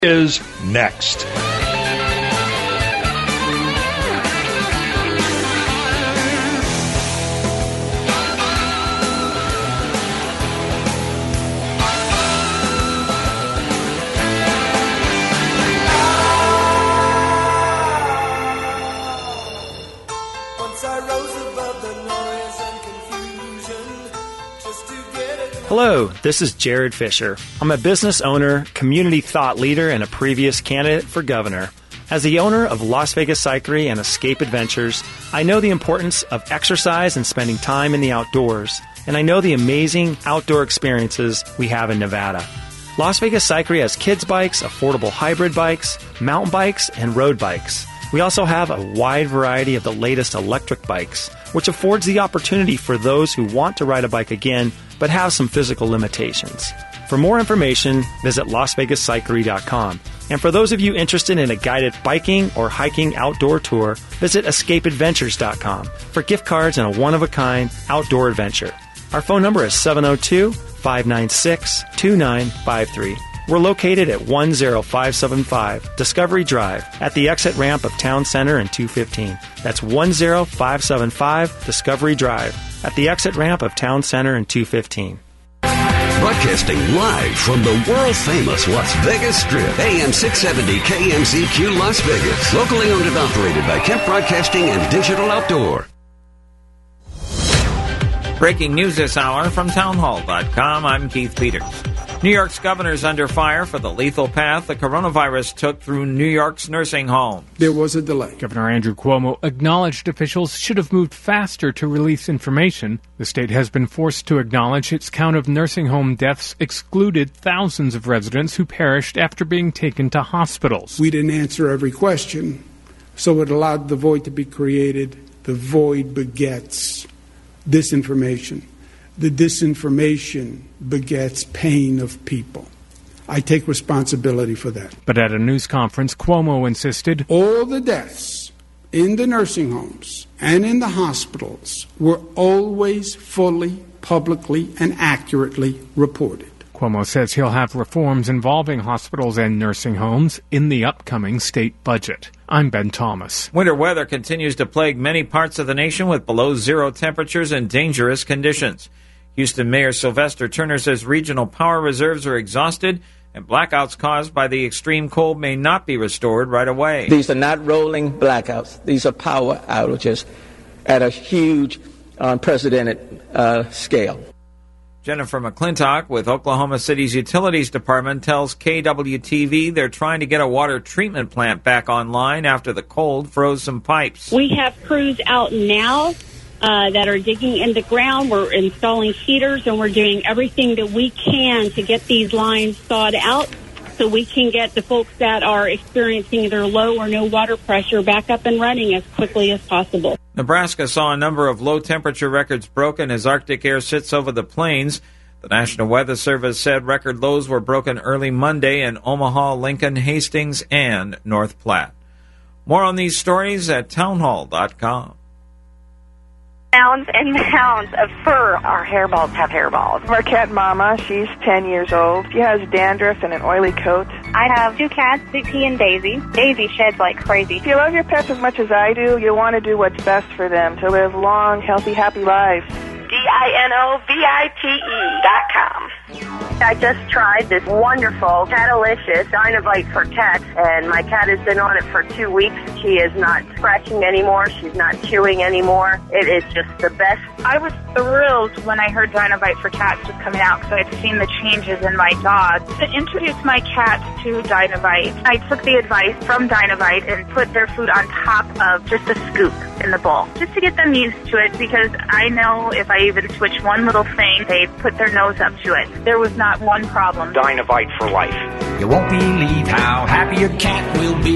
is next. Hello, this is Jared Fisher. I'm a business owner, community thought leader, and a previous candidate for governor. As the owner of Las Vegas Cyclery and Escape Adventures, I know the importance of exercise and spending time in the outdoors, and I know the amazing outdoor experiences we have in Nevada. Las Vegas Cyclery has kids bikes, affordable hybrid bikes, mountain bikes, and road bikes. We also have a wide variety of the latest electric bikes, which affords the opportunity for those who want to ride a bike again but have some physical limitations. For more information, visit LasVegasCyclery.com. And for those of you interested in a guided biking or hiking outdoor tour, visit EscapeAdventures.com for gift cards and a one-of-a-kind outdoor adventure. Our phone number is 702-596-2953. We're located at 10575 Discovery Drive at the exit ramp of Town Center and 215. That's 10575 Discovery Drive at the exit ramp of Town Center and 215. Broadcasting live from the world-famous Las Vegas Strip, AM 670 KMZQ Las Vegas. Locally owned and operated by Kemp Broadcasting and Digital Outdoor. Breaking news this hour from townhall.com. I'm Keith Peters. New York's governor's under fire for the lethal path the coronavirus took through New York's nursing home. There was a delay. Governor Andrew Cuomo acknowledged officials should have moved faster to release information. The state has been forced to acknowledge its count of nursing home deaths excluded thousands of residents who perished after being taken to hospitals. We didn't answer every question, so it allowed the void to be created. The void begets disinformation. The disinformation begets pain of people. I take responsibility for that. But at a news conference, Cuomo insisted all the deaths in the nursing homes and in the hospitals were always fully, publicly, and accurately reported. Cuomo says he'll have reforms involving hospitals and nursing homes in the upcoming state budget. I'm Ben Thomas. Winter weather continues to plague many parts of the nation with below-zero temperatures and dangerous conditions. Houston Mayor Sylvester Turner says regional power reserves are exhausted and blackouts caused by the extreme cold may not be restored right away. These are not rolling blackouts. These are power outages at a huge, unprecedented scale. Jennifer McClintock with Oklahoma City's Utilities Department tells KWTV they're trying to get a water treatment plant back online after the cold froze some pipes. We have crews out now that are digging in the ground. We're installing heaters, and we're doing everything that we can to get these lines thawed out so we can get the folks that are experiencing either low or no water pressure back up and running as quickly as possible. Nebraska saw a number of low-temperature records broken as Arctic air sits over the plains. The National Weather Service said record lows were broken early Monday in Omaha, Lincoln, Hastings, and North Platte. More on these stories at townhall.com. Mounds and mounds of fur. Our hairballs have hairballs. Marquette Mama, she's 10 years old. She has dandruff and an oily coat. I have two cats, Dixie and Daisy. Daisy sheds like crazy. If you love your pets as much as I do, you want to do what's best for them, to live long, healthy, happy lives. DINOVITE.com. I just tried this wonderful Catalicious Dynovite for cats, and my cat has been on it for 2 weeks. She is not scratching anymore. She's not chewing anymore. It is just the best. I was thrilled when I heard Dynovite for cats was coming out because I'd seen the changes in my dog. To introduce my cats to Dynovite, I took the advice from Dynovite and put their food on top of just a scoop in the bowl, just to get them used to it, because I know if I even switch one little thing, they put their nose up to it. There was not one problem. Dynovite for life. You won't believe how happy your cat will be.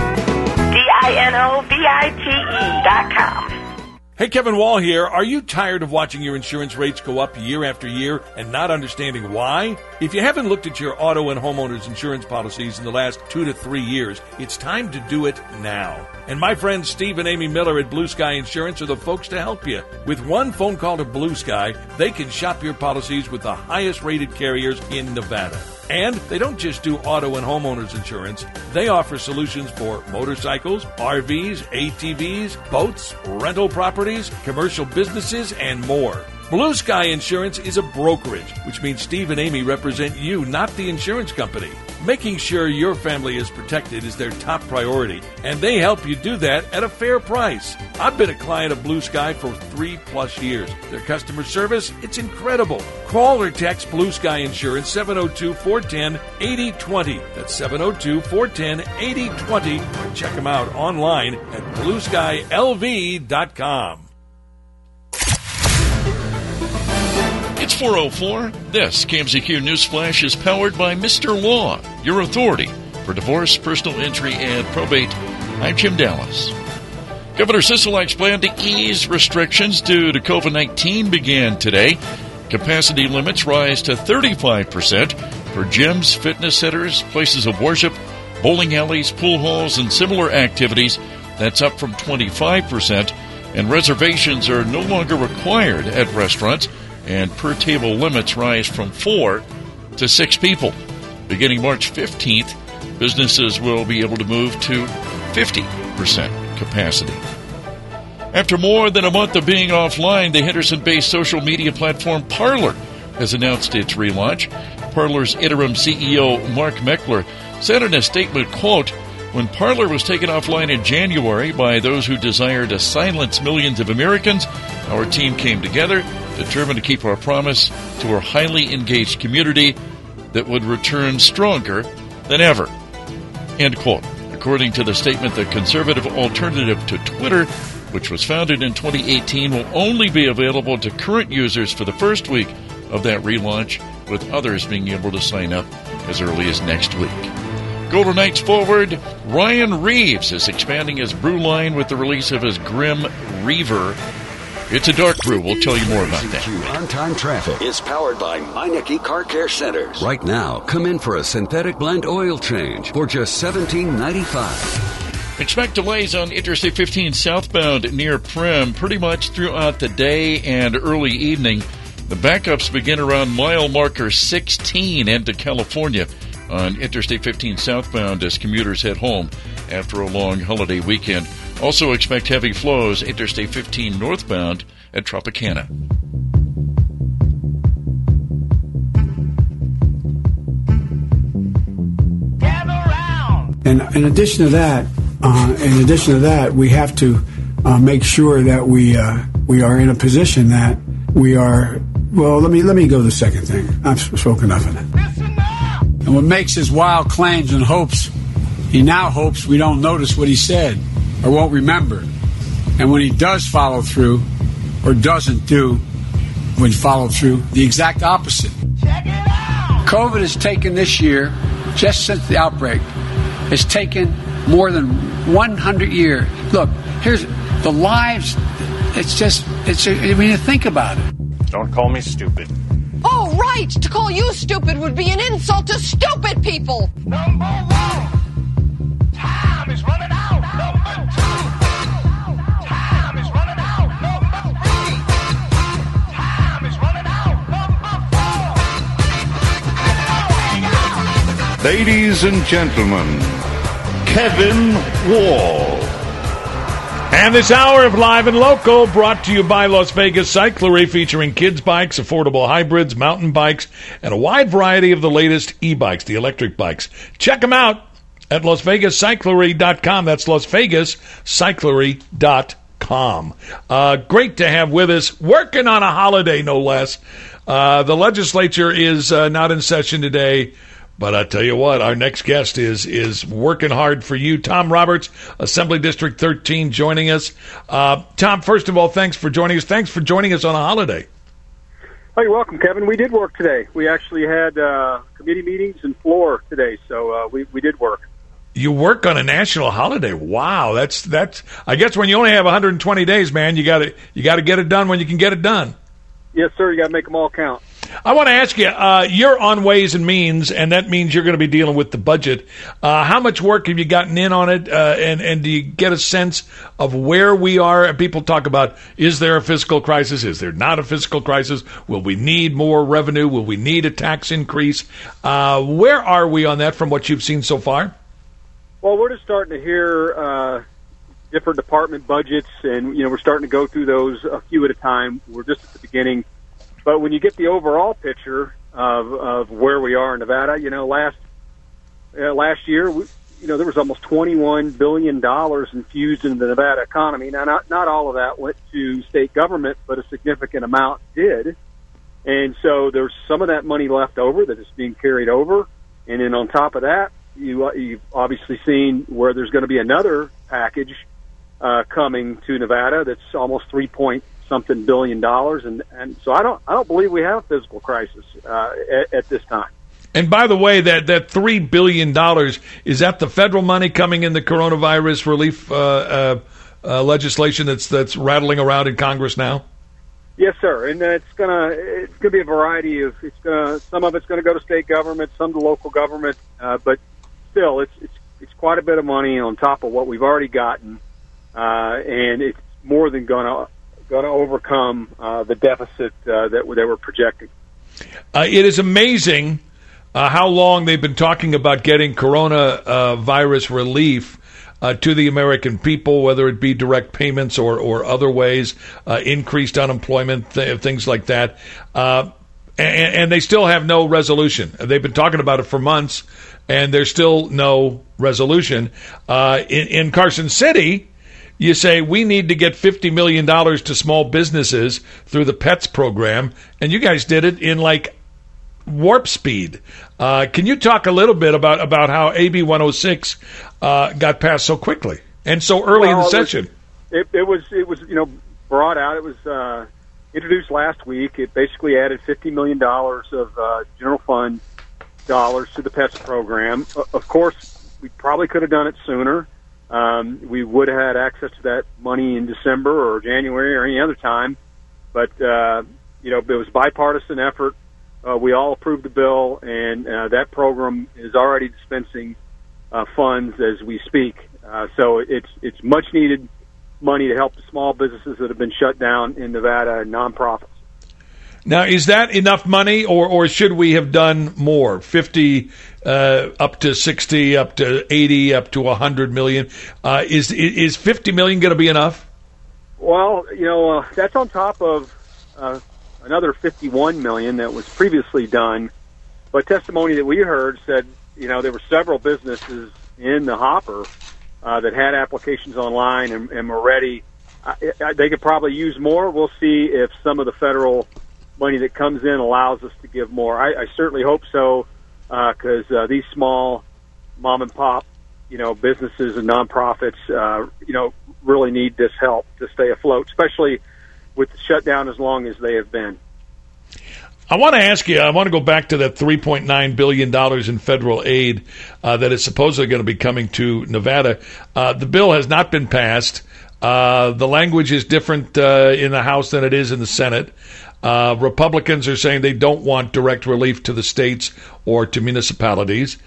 DINOVITE.com. Hey, Kevin Wall here. Are you tired of watching your insurance rates go up year after year and not understanding why? If you haven't looked at your auto and homeowners insurance policies in the last 2 to 3 years, it's time to do it now. And my friends Steve and Amy Miller at Blue Sky Insurance are the folks to help you. With one phone call to Blue Sky, they can shop your policies with the highest rated carriers in Nevada. And they don't just do auto and homeowners insurance. They offer solutions for motorcycles, RVs, ATVs, boats, rental properties, commercial businesses, and more. Blue Sky Insurance is a brokerage, which means Steve and Amy represent you, not the insurance company. Making sure your family is protected is their top priority, and they help you do that at a fair price. I've been a client of Blue Sky for 3+ years. Their customer service, it's incredible. Call or text Blue Sky Insurance 702-410-8020. That's 702-410-8020. Or check them out online at blueskylv.com. It's 4:04. This KMZQ News Flash is powered by Mr. Law, your authority for divorce, personal injury, and probate. I'm Jim Dallas. Governor Sisolak's plan to ease restrictions due to COVID-19 began today. Capacity limits rise to 35% for gyms, fitness centers, places of worship, bowling alleys, pool halls, and similar activities. That's up from 25%. And reservations are no longer required at restaurants. And per-table limits rise from 4 to 6 people. Beginning March 15th, businesses will be able to move to 50% capacity. After more than a month of being offline, the Henderson-based social media platform Parler has announced its relaunch. Parler's interim CEO, Mark Meckler, said in a statement, quote, "When Parler was taken offline in January by those who desire to silence millions of Americans, our team came together, determined to keep our promise to our highly engaged community that would return stronger than ever." End quote. According to the statement, the conservative alternative to Twitter, which was founded in 2018, will only be available to current users for the first week of that relaunch, with others being able to sign up as early as next week. Golden Knights forward Ryan Reeves is expanding his brew line with the release of his Grim Reaver. It's a dark brew. We'll tell you more about that. On-time traffic is powered by Meineke Car Care Centers. Right now, come in for a synthetic blend oil change for just $17.95. Expect delays on Interstate 15 southbound near Primm pretty much throughout the day and early evening. The backups begin around mile marker 16 into California on Interstate 15 southbound as commuters head home after a long holiday weekend. Also expect heavy flows Interstate 15 northbound at Tropicana. And in addition to that, we have to make sure that we are in a position that we are. Well, let me go to the second thing. I've spoken enough of that. And what makes his wild claims and hopes, he now hopes we don't notice what he said or won't remember. And when he does follow through or doesn't do when follow through, the exact opposite. COVID has taken this year, just since the outbreak, has taken more than 100 years. Look, here's the lives. When you think about it. Don't call me stupid. Oh, right. To call you stupid would be an insult to stupid people. Number one, time is running out. Number two, time is running out. Number three, time is running out. Number four. Ladies and gentlemen, Kevin Wall. And this hour of Live and Local brought to you by Las Vegas Cyclery, featuring kids' bikes, affordable hybrids, mountain bikes, and a wide variety of the latest e-bikes, the electric bikes. Check them out at LasVegasCyclery.com. That's LasVegasCyclery.com. Great to have with us, working on a holiday, no less. The legislature is not in session today. But I tell you what, our next guest is working hard for you. Tom Roberts, Assembly District 13, joining us. Tom, first of all, thanks for joining us. Thanks for joining us on a holiday. Oh, you're welcome, Kevin. We did work today. We actually had committee meetings and floor today, so we did work. You work on a national holiday. Wow, that's. I guess when you only have 120 days, man, you got to get it done when you can get it done. Yes, sir. You got to make them all count. I want to ask you, you're on Ways and Means, and that means you're going to be dealing with the budget. How much work have you gotten in on it, and do you get a sense of where we are? People talk about, is there a fiscal crisis? Is there not a fiscal crisis? Will we need more revenue? Will we need a tax increase? Where are we on that from what you've seen so far? Well, we're just starting to hear different department budgets, and we're starting to go through those a few at a time. We're just at the beginning. But when you get the overall picture of where we are in Nevada, last year, there was almost $21 billion infused into the Nevada economy. Now, not all of that went to state government, but a significant amount did. And so there's some of that money left over that is being carried over. And then on top of that, you've obviously seen where there's going to be another package coming to Nevada that's almost $3-something billion, and so I don't believe we have a fiscal crisis at this time. And by the way, that $3 billion, is that the federal money coming in the coronavirus relief legislation that's rattling around in Congress now? Yes, sir. And it's gonna be a variety of some of it's gonna go to state government, some to local government, but still it's quite a bit of money on top of what we've already gotten, and it's more than going to overcome the deficit that they were projecting. It is amazing how long they've been talking about getting coronavirus relief to the American people, whether it be direct payments or other ways, increased unemployment, things like that. And they still have no resolution. They've been talking about it for months, and there's still no resolution. In Carson City, you say we need to get $50 million to small businesses through the PETS program, and you guys did it in like warp speed. Can you talk a little bit about how AB 106 got passed so quickly and so early in the session? It was brought out. It was introduced last week. It basically added $50 million of general fund dollars to the PETS program. Of course, we probably could have done it sooner. We would have had access to that money in December or January or any other time, but it was a bipartisan effort. We all approved the bill, and that program is already dispensing funds as we speak. So it's much needed money to help the small businesses that have been shut down in Nevada and nonprofits. Now, is that enough money, or should we have done more? 50 up to 60, up to 80, up to 100 million. Is 50 million going to be enough? Well, that's on top of another 51 million that was previously done. But testimony that we heard said, there were several businesses in the hopper that had applications online and were ready. They could probably use more. We'll see if some of the federal money that comes in allows us to give more. I certainly hope so, because these small mom and pop, businesses and nonprofits, really need this help to stay afloat, especially with the shutdown as long as they have been. I want to ask you, I want to go back to that $3.9 billion in federal aid that is supposedly going to be coming to Nevada. The bill has not been passed. The language is different in the House than it is in the Senate. Republicans are saying they don't want direct relief to the states or to municipalities.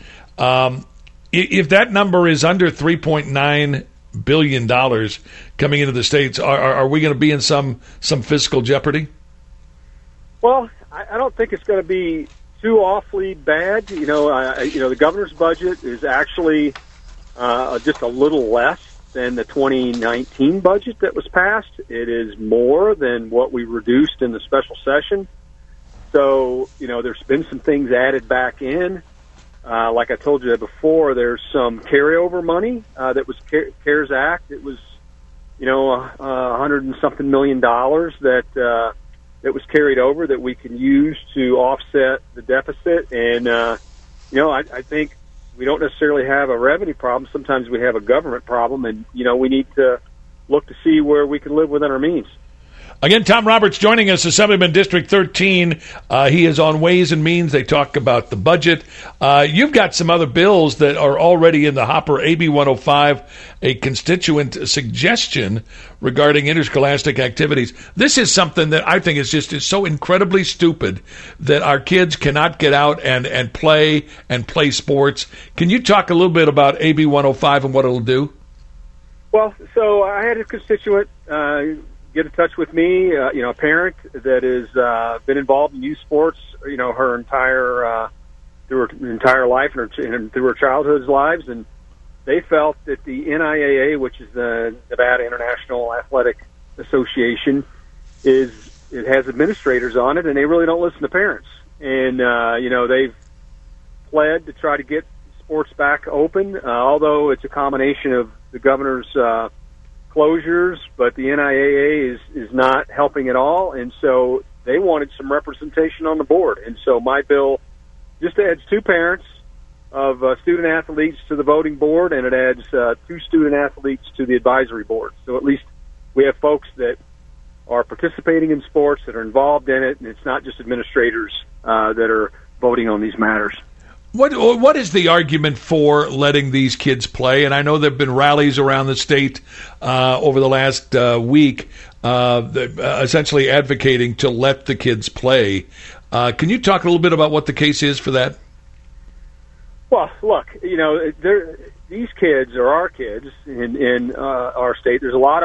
If that number is under $3.9 billion coming into the states, are we going to be in some fiscal jeopardy? Well, I don't think it's going to be too awfully bad. The governor's budget is actually just a little less than the 2019 budget that was passed. It is more than what we reduced in the special session. So, there's been some things added back in. Like I told you before, there's some carryover money that was CARES Act. It was, $100 and something million that was carried over that we can use to offset the deficit. And, I think we don't necessarily have a revenue problem. Sometimes we have a government problem, and, we need to look to see where we can live within our means. Again, Tom Roberts joining us, Assemblyman District 13. He is on Ways and Means. They talk about the budget. You've got some other bills that are already in the hopper. AB 105, a constituent suggestion regarding interscholastic activities. This is something that I think is so incredibly stupid that our kids cannot get out and play sports. Can you talk a little bit about AB 105 and what it'll do? Well, so I had a constituent get in touch with me, a parent that has been involved in youth sports, her entire through her entire life and through her childhood's lives, and they felt that the NIAA, which is the Nevada International Athletic Association, it has administrators on it, and they really don't listen to parents. And they've pled to try to get sports back open, although it's a combination of the governor's closures, but the NIAA is not helping at all, and so they wanted some representation on the board. And so my bill just adds 2 parents of student athletes to the voting board, and it adds 2 student athletes to the advisory board. So at least we have folks that are participating in sports, that are involved in it, and it's not just administrators that are voting on these matters. What is the argument for letting these kids play? And I know there have been rallies around the state over the last week essentially advocating to let the kids play. Can you talk a little bit about what the case is for that? Well, look, these kids are our kids in our state. There's a lot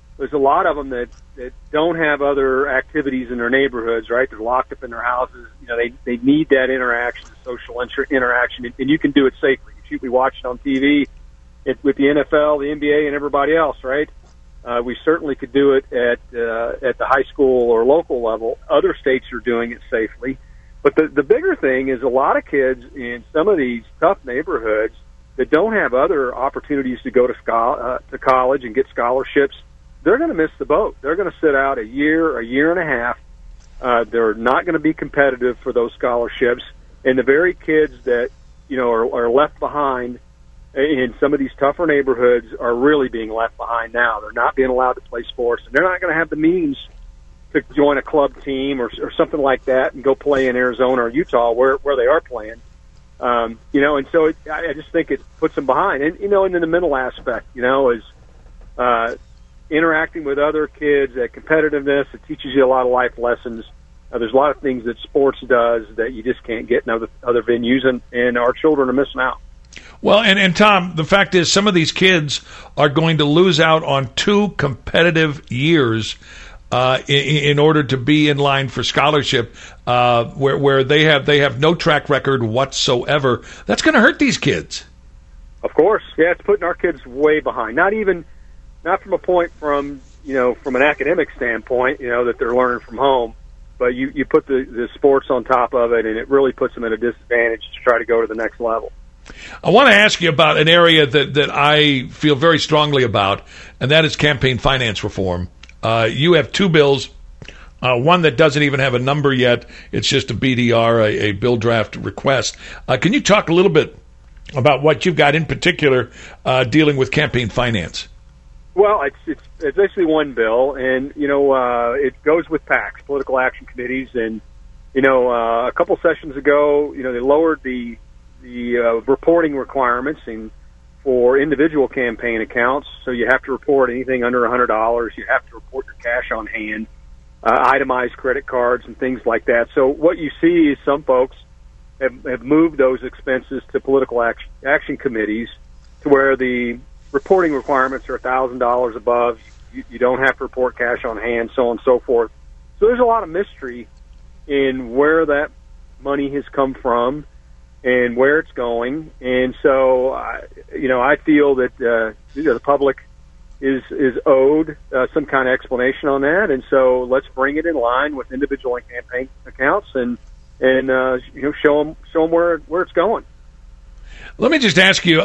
of them that don't have other activities in their neighborhoods, right? They're locked up in their houses. They need that interaction, social interaction, and you can do it safely. You should be watching on TV with the NFL, the NBA, and everybody else, right? We certainly could do it at the high school or local level. Other states are doing it safely. But the bigger thing is a lot of kids in some of these tough neighborhoods that don't have other opportunities to go to college and get scholarships, they're going to miss the boat. They're going to sit out a year and a half. They're not going to be competitive for those scholarships. And the very kids that, are left behind in some of these tougher neighborhoods are really being left behind now. They're not being allowed to play sports, and they're not going to have the means to join a club team or something like that and go play in Arizona or Utah where they are playing. And so I just think it puts them behind. And, and then the mental aspect, is interacting with other kids, that competitiveness, it teaches you a lot of life lessons. There's a lot of things that sports does that you just can't get in other venues, and our children are missing out. Well, and Tom, the fact is some of these kids are going to lose out on 2 competitive years in order to be in line for scholarship, where they have no track record whatsoever. That's going to hurt these kids. Of course, yeah, it's putting our kids way behind. Not from a point from an academic standpoint, that they're learning from home, but you put the sports on top of it, and it really puts them at a disadvantage to try to go to the next level. I want to ask you about an area that I feel very strongly about, and that is campaign finance reform. You have 2 bills, one that doesn't even have a number yet. It's just a BDR, a bill draft request. Can you talk a little bit about what you've got in particular dealing with campaign finance? Well, it's basically one bill, and it goes with PACs, political action committees, and a couple sessions ago, they lowered the reporting requirements for individual campaign accounts. So you have to report anything under $100. You have to report your cash on hand, itemized credit cards, and things like that. So what you see is some folks have moved those expenses to political action committees, to where the reporting requirements are $1,000 above. You don't have to report cash on hand, so on and so forth. So there's a lot of mystery in where that money has come from and where it's going. And so, I feel that the public is owed some kind of explanation on that. And so let's bring it in line with individual and campaign accounts and show them where it's going. Let me just ask you,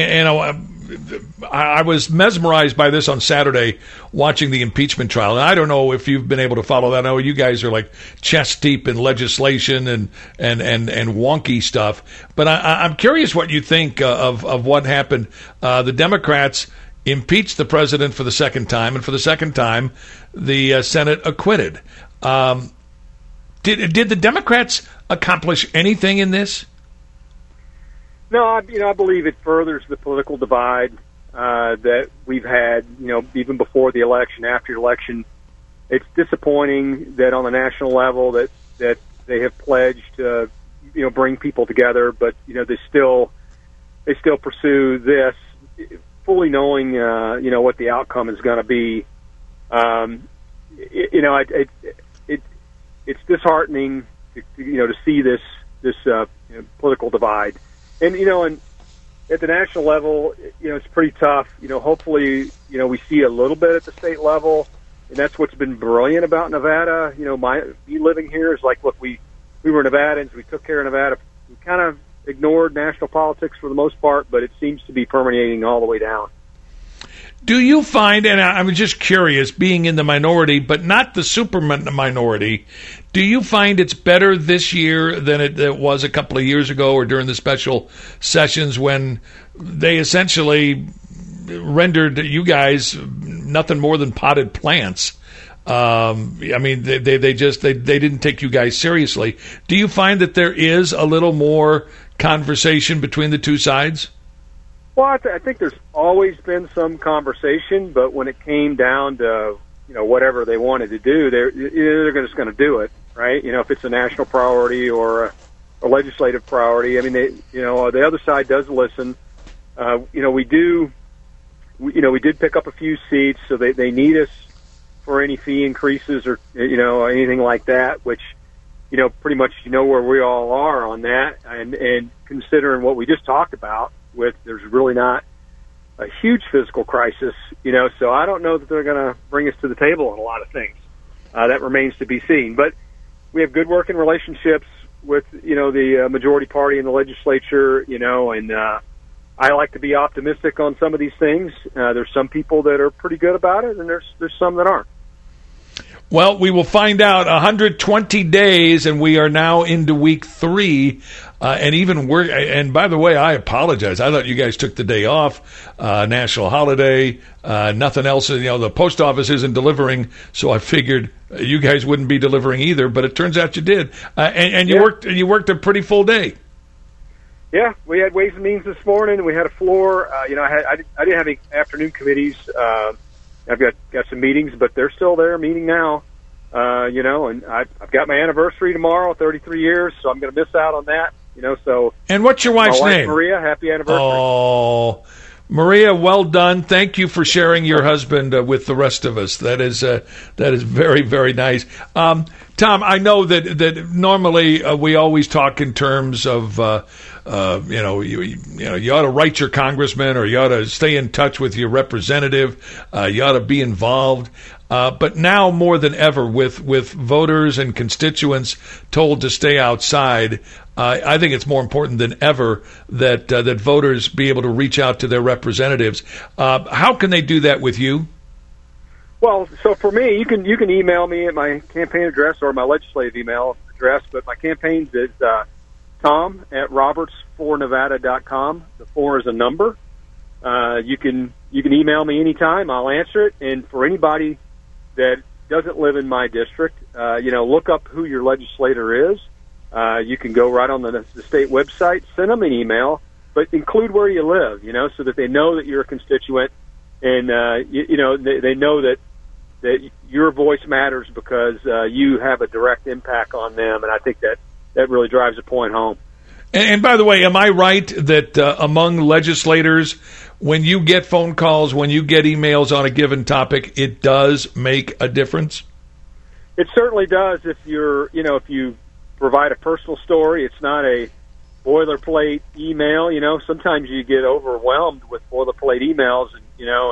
I was mesmerized by this on Saturday watching the impeachment trial. And I don't know if you've been able to follow that. I know you guys are like chest deep in legislation and wonky stuff. But I'm curious what you think of what happened. The Democrats impeached the president for the second time, and for the second time, the Senate acquitted. Did the Democrats accomplish anything in this? No, I believe it furthers the political divide that we've had, even before the election, after the election. It's disappointing that on the national level that they have pledged to, bring people together, but they still pursue this, fully knowing what the outcome is going to be. It's disheartening to see this political divide, and at the national level, it's pretty tough. Hopefully, we see a little bit at the state level. And that's what's been brilliant about Nevada. Me living here is like, look, we were Nevadans. We took care of Nevada. We kind of ignored national politics for the most part, but it seems to be permeating all the way down. Do you find, and I'm just curious, being in the minority, but not the super minority, do you find it's better this year than it was a couple of years ago or during the special sessions when they essentially rendered you guys nothing more than potted plants? They didn't take you guys seriously. Do you find that there is a little more conversation between the two sides? Well, I think there's always been some conversation, but when it came down to whatever they wanted to do, they're just going to do it, right? If it's a national priority or a legislative priority. The other side does listen. We did pick up a few seats, so they need us for any fee increases or anything like that, which pretty much where we all are on that, and considering what we just talked about, there's really not a huge fiscal crisis, so I don't know that they're going to bring us to the table on a lot of things. That remains to be seen, but we have good working relationships with the majority party in the legislature, and I like to be optimistic on some of these things. There's some people that are pretty good about it, and there's some that aren't. Well, we will find out. 120 days, and we are now into week 3. And by the way, I apologize. I thought you guys took the day off, national holiday, nothing else. The post office isn't delivering, so I figured you guys wouldn't be delivering either. But it turns out you did, and you worked. And you worked a pretty full day. Yeah, we had Ways and Means this morning. We had a floor. I didn't have any afternoon committees. I've got some meetings, but they're still there, meeting now. And I've got my anniversary tomorrow, 33 years, so I'm going to miss out on that. So. And what's your wife's name? Maria. Happy anniversary. Oh, Maria, well done. Thank you for sharing your husband with the rest of us. That is very, very nice. Tom, I know that normally we always talk in terms of you ought to write your congressman, or you ought to stay in touch with your representative. You ought to be involved. But now more than ever, with voters and constituents told to stay outside, I think it's more important than ever that voters be able to reach out to their representatives. How can they do that with you? Well, so for me, you can email me at my campaign address or my legislative email address, but my campaign is tom@roberts4nevada.com. The 4 is a number. You can email me anytime. I'll answer it. And for anybody that doesn't live in my district, look up who your legislator is. You can go right on the state website, send them an email, but include where you live, so that they know that you're a constituent, and they know that your voice matters because you have a direct impact on them, and I think that really drives the point home. And by the way, am I right that among legislators, when you get phone calls, when you get emails on a given topic, it does make a difference? It certainly does. If you provide a personal story, it's not a boilerplate email. Sometimes you get overwhelmed with boilerplate emails, and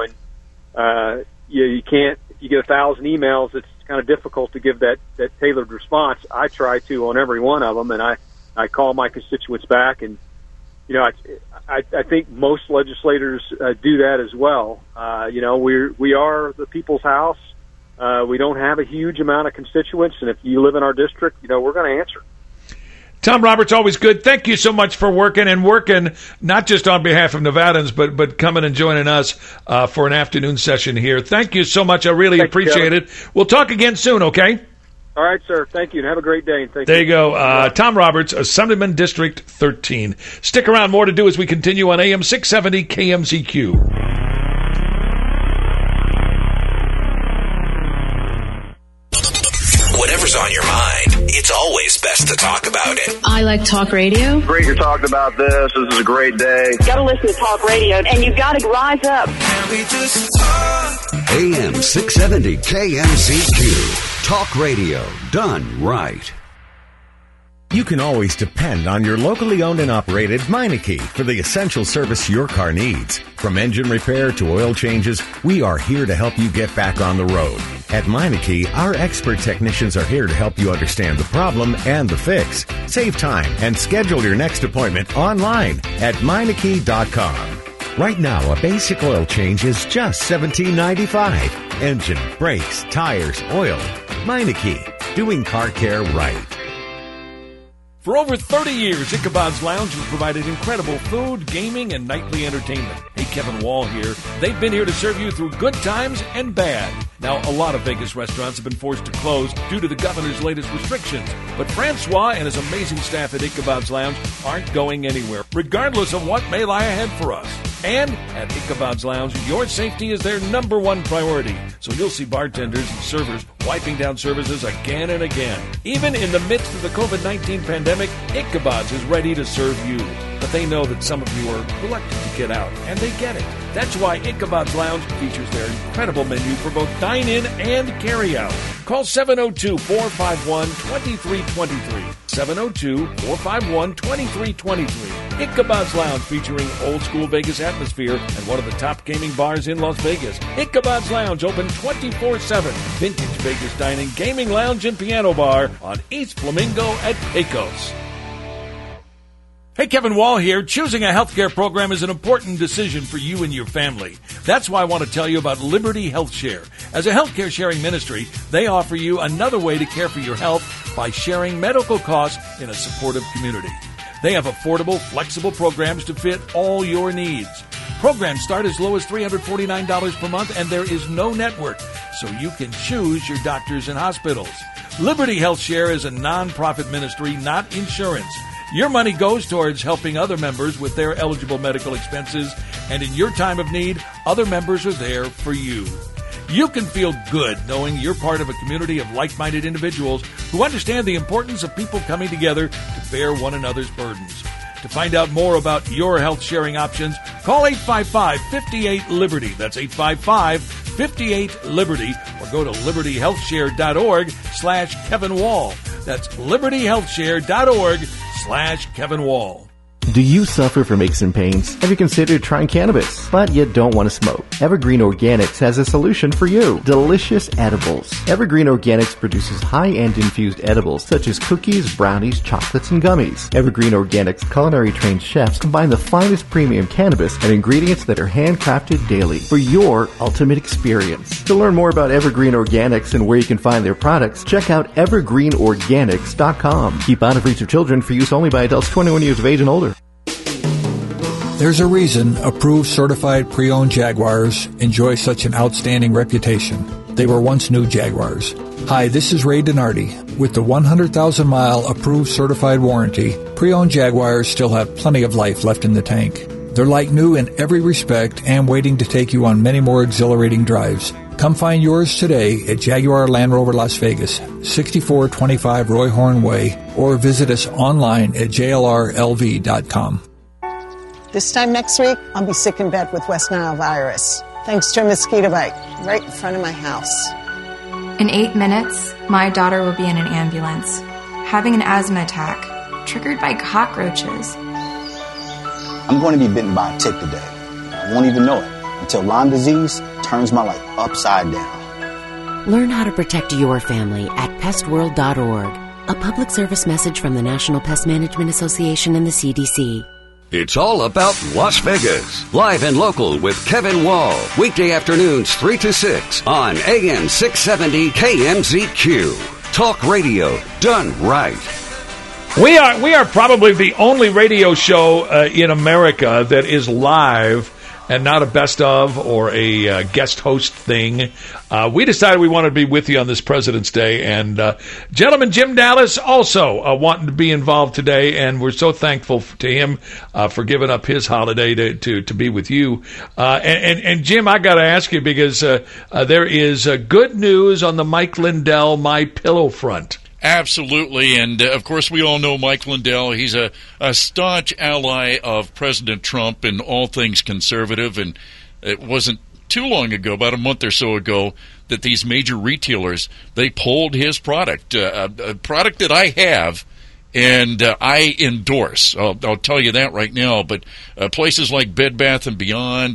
you can't. If you get 1,000 emails, it's kind of difficult to give that tailored response. I try to on every one of them, and I call my constituents back, and I think most legislators do that as well. We are the people's house. We don't have a huge amount of constituents, and if you live in our district, we're going to answer. Tom Roberts, always good. Thank you so much for working, not just on behalf of Nevadans, but coming and joining us for an afternoon session here. Thank you so much. I really appreciate it. We'll talk again soon, okay? All right, sir. Thank you, and have a great day. There you go. Tom Roberts, Assemblyman District 13. Stick around. More to do as we continue on AM 670 KMZQ. Whatever's on your mind, it's always best to talk about it. I like talk radio. Great you're talking about this. This is a great day. Got to listen to talk radio, and you got to rise up. Can we just talk? AM 670 KMZQ. Talk radio done right. You can always depend on your locally owned and operated Meineke for the essential service your car needs. From engine repair to oil changes, we are here to help you get back on the road. At Meineke, our expert technicians are here to help you understand the problem and the fix. Save time and schedule your next appointment online at Meineke.com. Right now, a basic oil change is just $17.95. Engine, brakes, tires, oil. Meineke, doing car care right. For over 30 years, Ichabod's Lounge has provided incredible food, gaming, and nightly entertainment. Hey, Kevin Wall here. They've been here to serve you through good times and bad. Now, a lot of Vegas restaurants have been forced to close due to the governor's latest restrictions. But Francois and his amazing staff at Ichabod's Lounge aren't going anywhere, regardless of what may lie ahead for us. And at Ichabod's Lounge, your safety is their number one priority. So you'll see bartenders and servers wiping down services again and again. Even in the midst of the COVID-19 pandemic, Ichabod's is ready to serve you. But they know that some of you are reluctant to get out, and they get it. That's why Ichabod's Lounge features their incredible menu for both dine-in and carry-out. Call 702-451-2323. 702-451-2323. Ichabod's Lounge, featuring old-school Vegas atmosphere and one of the top gaming bars in Las Vegas. Ichabod's Lounge, open 24/7. Vintage Vegas dining, gaming lounge, and piano bar on East Flamingo at Pecos. Hey, Kevin Wall here. Choosing a healthcare program is an important decision for you and your family. That's why I want to tell you about Liberty Health Share. As a healthcare sharing ministry, they offer you another way to care for your health by sharing medical costs in a supportive community. They have affordable, flexible programs to fit all your needs. Programs start as low as $349 per month, and there is no network, so you can choose your doctors and hospitals. Liberty Health Share is a non-profit ministry, not insurance. Your money goes towards helping other members with their eligible medical expenses, and in your time of need, other members are there for you. You can feel good knowing you're part of a community of like-minded individuals who understand the importance of people coming together to bear one another's burdens. To find out more about your health sharing options, call 855-58-LIBERTY. That's 855-58-LIBERTY, or go to libertyhealthshare.org/Kevin Wall. That's libertyhealthshare.org/Kevin Wall. Do you suffer from aches and pains? Have you considered trying cannabis, but you don't want to smoke? Evergreen Organics has a solution for you. Delicious edibles. Evergreen Organics produces high-end infused edibles such as cookies, brownies, chocolates, and gummies. Evergreen Organics culinary trained chefs combine the finest premium cannabis and ingredients that are handcrafted daily for your ultimate experience. To learn more about Evergreen Organics and where you can find their products, check out evergreenorganics.com. Keep out of reach of children, for use only by adults 21 years of age and older. There's a reason approved certified pre-owned Jaguars enjoy such an outstanding reputation. They were once new Jaguars. Hi, this is Ray Donardi. With the 100,000-mile approved certified warranty, pre-owned Jaguars still have plenty of life left in the tank. They're like new in every respect and waiting to take you on many more exhilarating drives. Come find yours today at Jaguar Land Rover Las Vegas, 6425 Roy Horn Way, or visit us online at jlrlv.com. This time next week, I'll be sick in bed with West Nile virus, thanks to a mosquito bite right in front of my house. In 8 minutes, my daughter will be in an ambulance, having an asthma attack, triggered by cockroaches. I'm going to be bitten by a tick today. I won't even know it until Lyme disease turns my life upside down. Learn how to protect your family at pestworld.org. A public service message from the National Pest Management Association and the CDC. It's all about Las Vegas. Live and local with Kevin Wall. Weekday afternoons 3 to 6 on AM 670 KMZQ. Talk radio done right. We are probably the only radio show in America that is live and not a best of or a guest host thing. We decided we wanted to be with you on this President's Day. And gentleman Jim Dallas also wanting to be involved today, and we're so thankful to him for giving up his holiday to be with you. And Jim, I got to ask you, because there is good news on the Mike Lindell My Pillow front. Absolutely, and of course we all know Mike Lindell. He's a staunch ally of President Trump in all things conservative, and it wasn't too long ago, about a month or so ago, that these major retailers, they pulled his product, a product that I have and I endorse. I'll tell you that right now, but places like Bed Bath & Beyond,